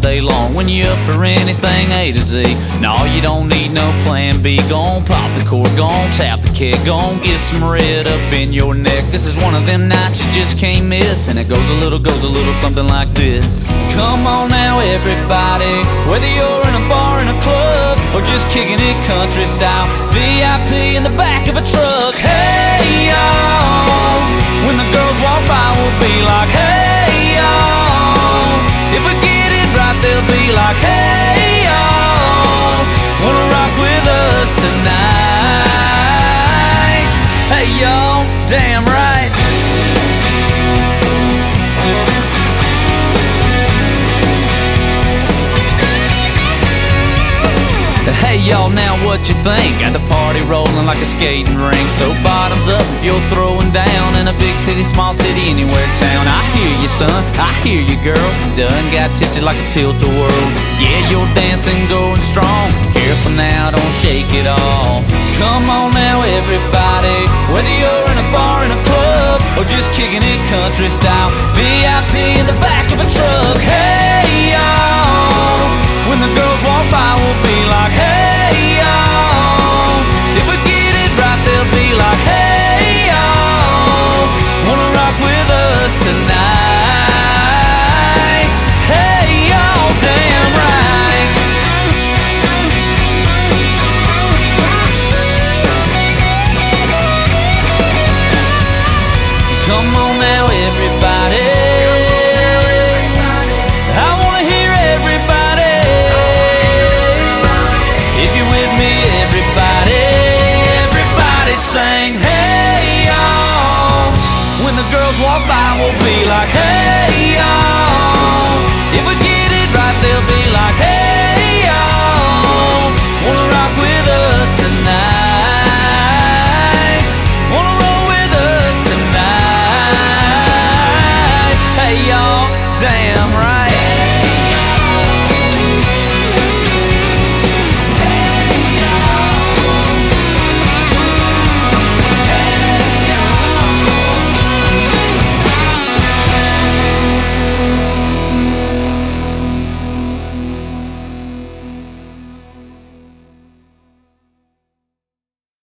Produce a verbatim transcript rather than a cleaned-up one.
day long. When you're up for anything A to Z, no, you don't need no plan B. Gon' pop the cord, gon' tap the keg, gon' get some red up in your neck. This is one of them nights you just can't miss, and it goes a little, goes a little something like this. Come on now everybody, whether you're in a bar, in a club, or just kicking it country style, V I P in the back of a truck. Hey y'all, when the girls walk by we'll be like, hey y'all. If we get it right they'll be like, hey y'all, wanna rock with us tonight. Hey y'all, damn right. Hey y'all, now what you think? Got the party rolling like a skating rink. So bottoms up if you're throwing down in a big city, small city, anywhere town. I hear you son, I hear you girl, done got tipsy like a tilt-a-whirl. Yeah, you're dancing, going strong, careful now, don't shake it off. Come on now everybody, whether you're in a bar, in a club, or just kicking it country style, V I P in the back of a truck. Hey y'all, when the girls walk by we'll be like, hey y'all. If we get it right they'll be like, hey y'all, wanna rock with us tonight. Hey y'all, damn right. Come on now everybody, sing, hey y'all. When the girls walk by we'll be like, hey